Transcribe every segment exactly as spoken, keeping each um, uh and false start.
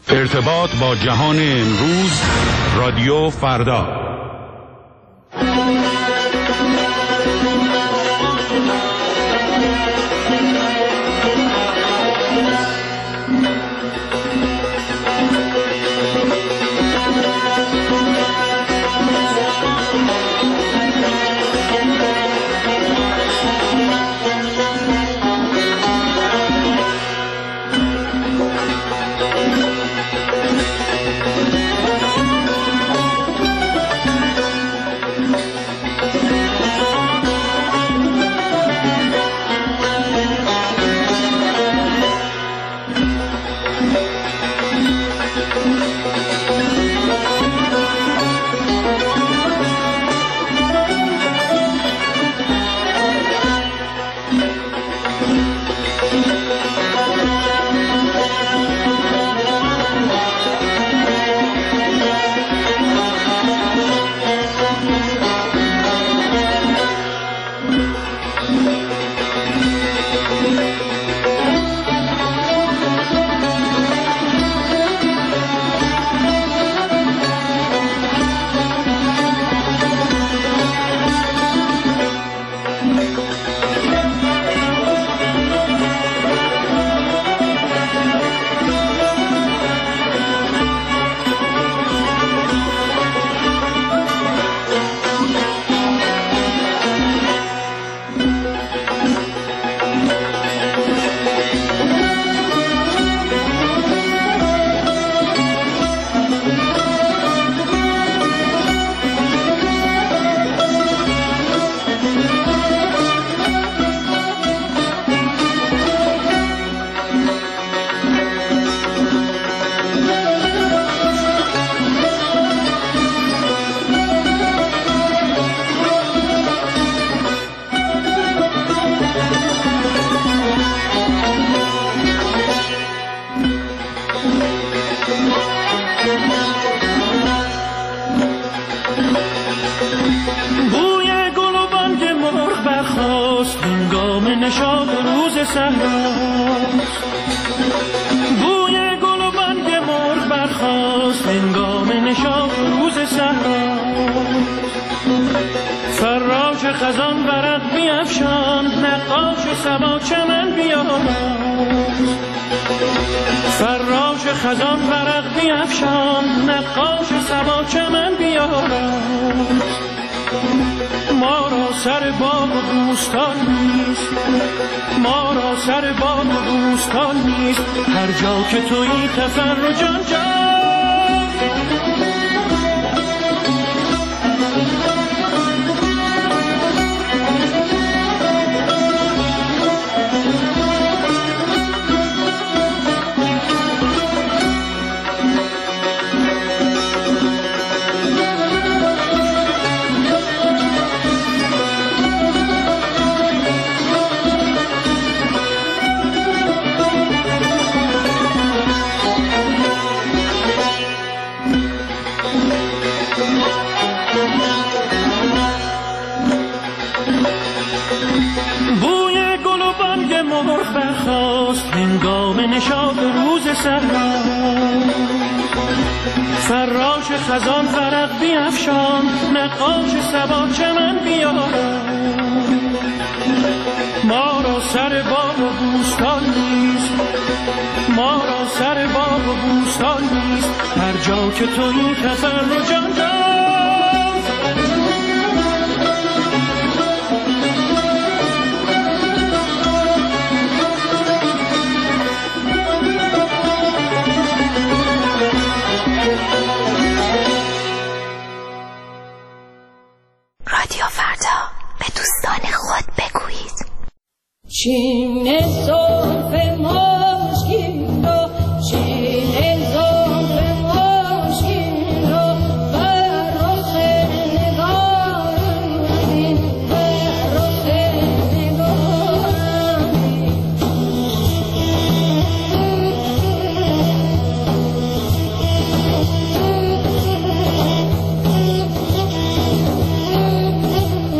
ارتباط با جهان امروز، رادیو فردا.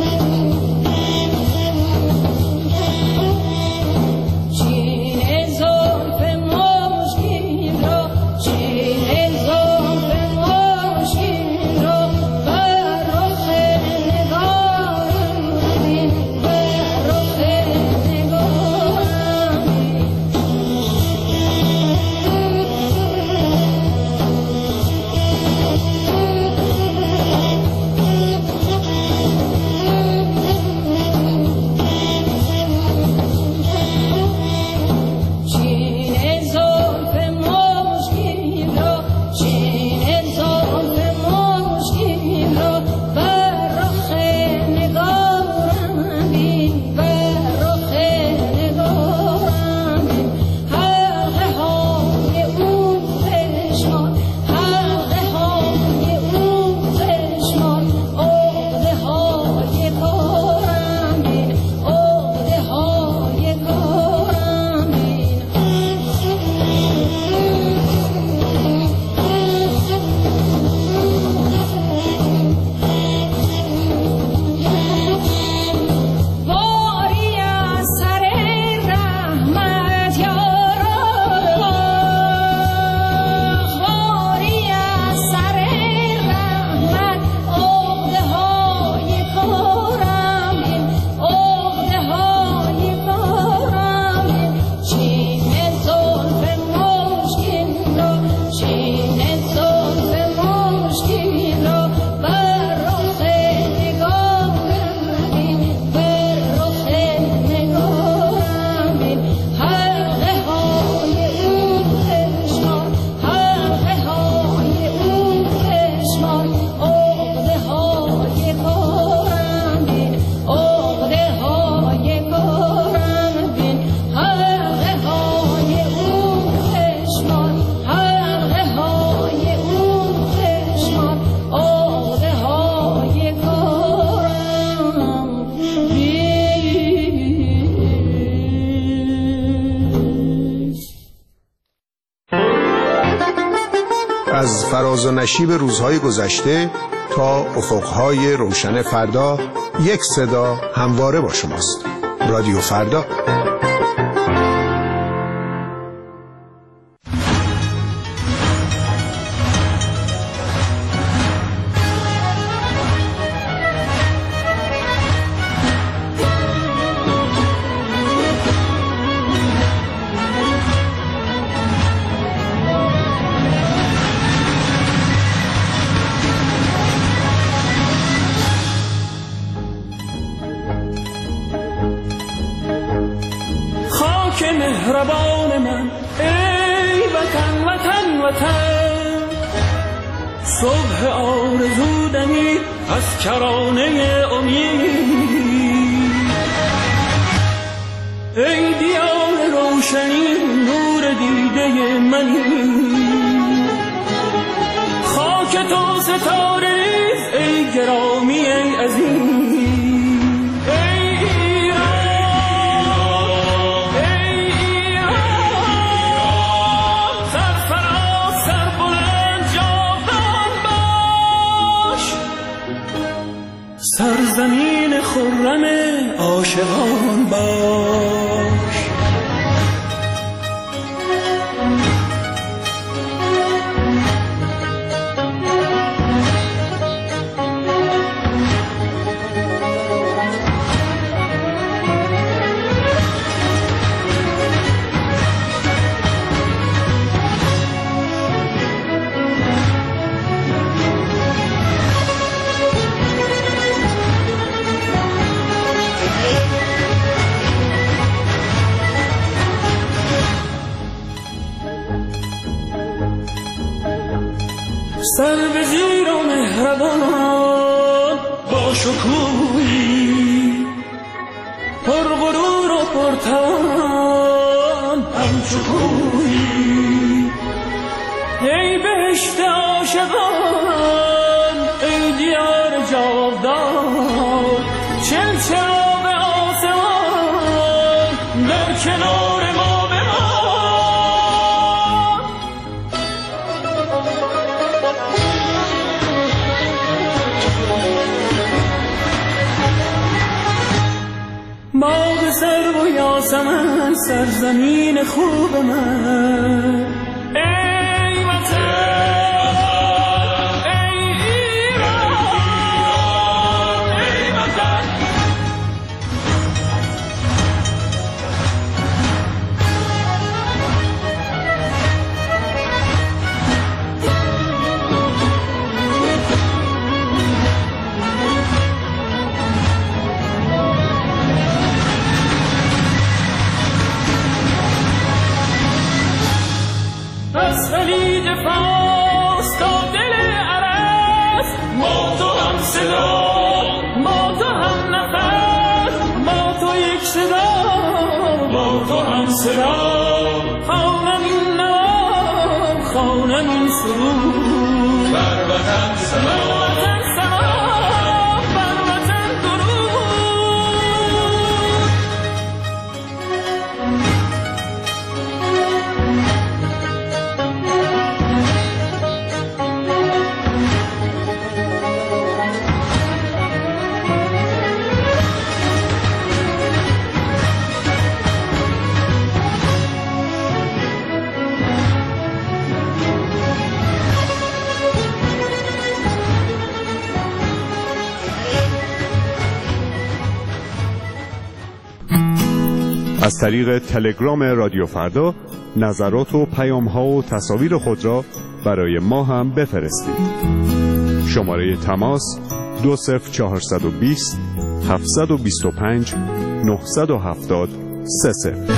Cine از فراز و نشیب روزهای گذشته تا افقهای روشن فردا، یک صدا همواره با شماست. رادیو فردا. مهربان من ای وطن وطن وطن، صبح آرزو دمید از کرانه امید، ای دیار روشنی نور دیده منی، خاک تو ستاره ریز ای گرامی ای عزیز، سرزمین خرم عاشقان باش. سر به زیر و مهربان با شکوهی، پر غرور و پرتوان همچو کوهی، ای بهشت عاشقان ای دیار جاودان، چل چراغ آسمان در کنار ما باغ سرو و یاسمن، سرزمین خوب من ای وطن ای ایران ای وطن. از خلیج فارس تا دل عرب، ما تو هم صدا ما تو هم نفس، ما تو یک صدا ما تو هم صدا، خوانم این نام خوانم این سرود، بر وطن سلام بر وطن درود. از طریق تلگرام رادیو فردا نظرات و پیام‌ها و تصاویر خود را برای ما هم بفرستید. شماره تماس دو صفر چهارصد و بیست هفتصد و بیست و پنج نهصد و هفتاد سه صفر.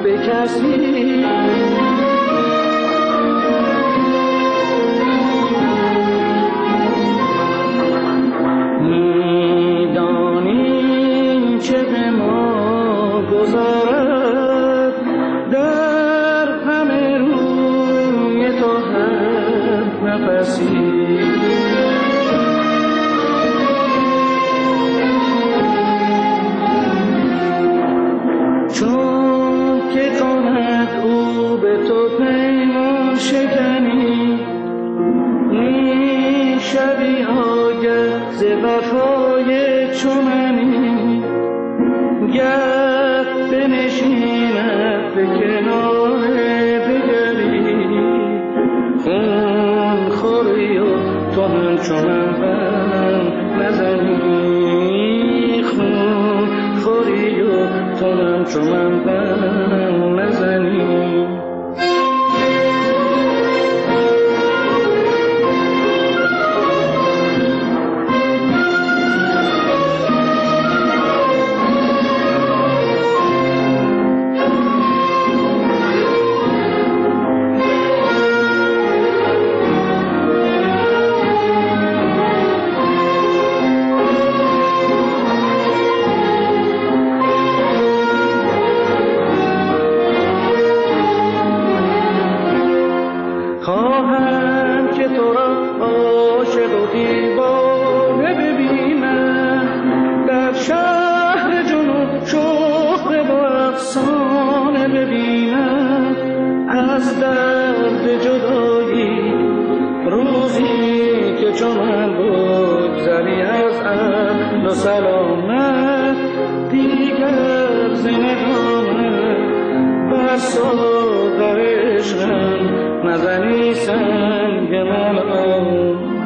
به کسی میدانی چه به ما گذارد در همه روی تو هر نفسی نزنی سنگ من